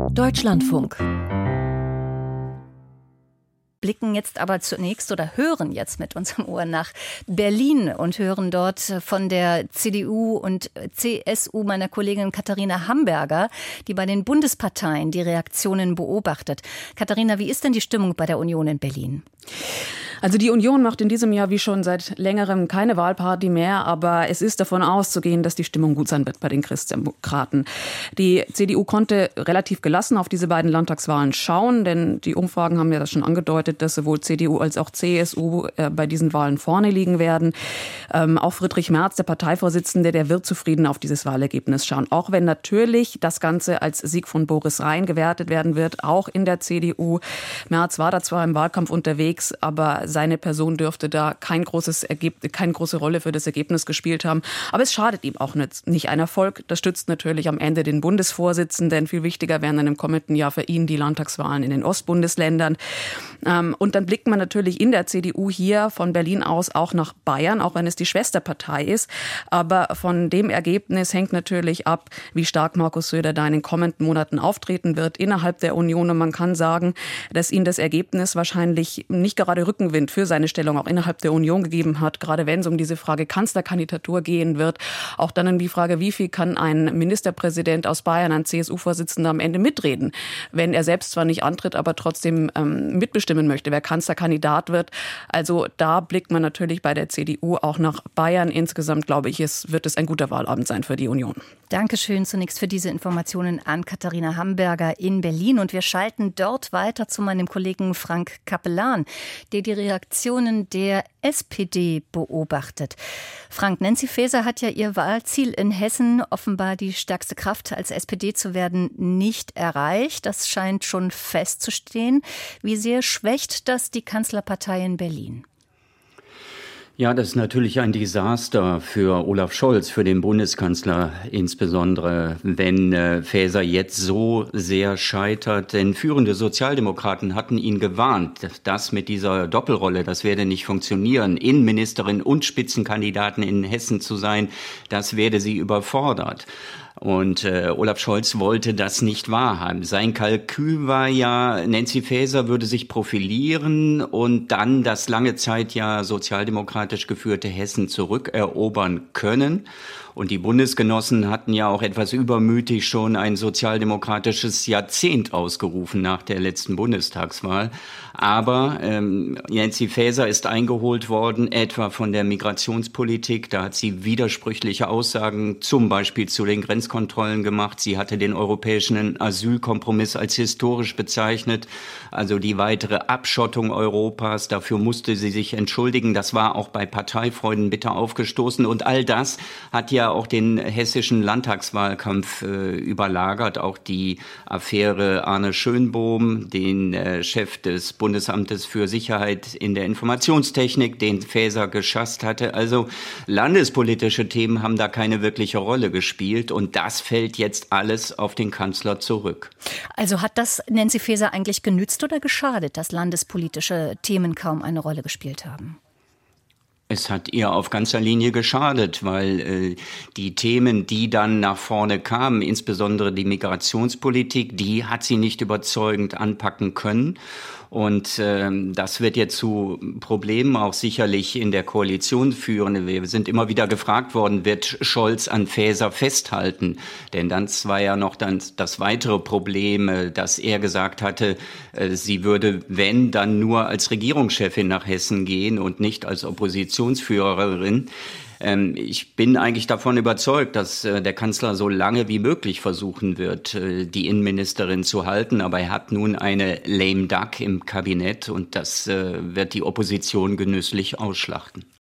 Deutschlandfunk. Blicken jetzt aber zunächst oder hören jetzt mit unserem Ohr nach Berlin und hören dort von der CDU und CSU meiner Kollegin Katharina Hamberger, die bei den Bundesparteien die Reaktionen beobachtet. Katharina, wie ist denn die Stimmung bei der Union in Berlin? Also die Union macht in diesem Jahr wie schon seit längerem keine Wahlparty mehr, aber es ist davon auszugehen, dass die Stimmung gut sein wird bei den Christdemokraten. Die CDU konnte relativ gelassen auf diese beiden Landtagswahlen schauen, denn die Umfragen haben ja das schon angedeutet, dass sowohl CDU als auch CSU bei diesen Wahlen vorne liegen werden. Auch Friedrich Merz, der Parteivorsitzende, der wird zufrieden auf dieses Wahlergebnis schauen. Auch wenn natürlich das Ganze als Sieg von Boris Rhein gewertet werden wird, auch in der CDU. Merz war da zwar im Wahlkampf unterwegs, aber seine Person dürfte da keine große Rolle für das Ergebnis gespielt haben. Aber es schadet ihm auch nicht ein Erfolg. Das stützt natürlich am Ende den Bundesvorsitzenden. Viel wichtiger werden dann im kommenden Jahr für ihn die Landtagswahlen in den Ostbundesländern. Und dann blickt man natürlich in der CDU hier von Berlin aus auch nach Bayern, auch wenn es die Schwesterpartei ist. Aber von dem Ergebnis hängt natürlich ab, wie stark Markus Söder da in den kommenden Monaten auftreten wird innerhalb der Union. Und man kann sagen, dass ihn das Ergebnis wahrscheinlich nicht gerade Rückenwind für seine Stellung auch innerhalb der Union gegeben hat, gerade wenn es um diese Frage Kanzlerkandidatur gehen wird. Auch dann um die Frage, wie viel kann ein Ministerpräsident aus Bayern, ein CSU-Vorsitzender am Ende mitreden, wenn er selbst zwar nicht antritt, aber trotzdem mitbestimmen möchte, wer Kanzlerkandidat wird. Also da blickt man natürlich bei der CDU auch nach Bayern. Insgesamt, glaube ich, wird es ein guter Wahlabend sein für die Union. Dankeschön zunächst für diese Informationen an Katharina Hamberger in Berlin. Und wir schalten dort weiter zu meinem Kollegen Frank Capellan, der die Reaktionen der SPD beobachtet. Frank, Nancy Faeser hat ja ihr Wahlziel in Hessen, offenbar die stärkste Kraft als SPD zu werden, nicht erreicht. Das scheint schon festzustehen. Wie sehr schwächt das die Kanzlerpartei in Berlin? Ja, das ist natürlich ein Desaster für Olaf Scholz, für den Bundeskanzler insbesondere, wenn Faeser jetzt so sehr scheitert. Denn führende Sozialdemokraten hatten ihn gewarnt, das mit dieser Doppelrolle, das werde nicht funktionieren. Innenministerin und Spitzenkandidaten in Hessen zu sein, das werde sie überfordert. Und Olaf Scholz wollte das nicht wahrhaben. Sein Kalkül war ja, Nancy Faeser würde sich profilieren und dann das lange Zeit ja sozialdemokratisch geführte Hessen zurückerobern können. Und die Bundesgenossen hatten ja auch etwas übermütig schon ein sozialdemokratisches Jahrzehnt ausgerufen nach der letzten Bundestagswahl. Aber Nancy Faeser ist eingeholt worden, etwa von der Migrationspolitik. Da hat sie widersprüchliche Aussagen, zum Beispiel zu den Grenzkontrollen gemacht. Sie hatte den europäischen Asylkompromiss als historisch bezeichnet, also die weitere Abschottung Europas. Dafür musste sie sich entschuldigen. Das war auch bei Parteifreunden bitter aufgestoßen. Und all das hat ja auch den hessischen Landtagswahlkampf überlagert. Auch die Affäre Arne Schönbohm, den Chef des Bundesamtes für Sicherheit in der Informationstechnik, den Faeser geschasst hatte. Also landespolitische Themen haben da keine wirkliche Rolle gespielt. Und das fällt jetzt alles auf den Kanzler zurück. Also hat das Nancy Faeser eigentlich genützt oder geschadet, dass landespolitische Themen kaum eine Rolle gespielt haben? Es hat ihr auf ganzer Linie geschadet, weil die Themen, die dann nach vorne kamen, insbesondere die Migrationspolitik, die hat sie nicht überzeugend anpacken können. Und das wird jetzt zu Problemen auch sicherlich in der Koalition führen. Wir sind immer wieder gefragt worden, wird Scholz an Faeser festhalten? Denn das war ja noch dann das weitere Problem, dass er gesagt hatte, sie würde, wenn, dann nur als Regierungschefin nach Hessen gehen und nicht als Oppositionsführerin. Ich bin eigentlich davon überzeugt, dass der Kanzler so lange wie möglich versuchen wird, die Innenministerin zu halten. Aber er hat nun eine lame duck im Kabinett und das wird die Opposition genüsslich ausschlachten.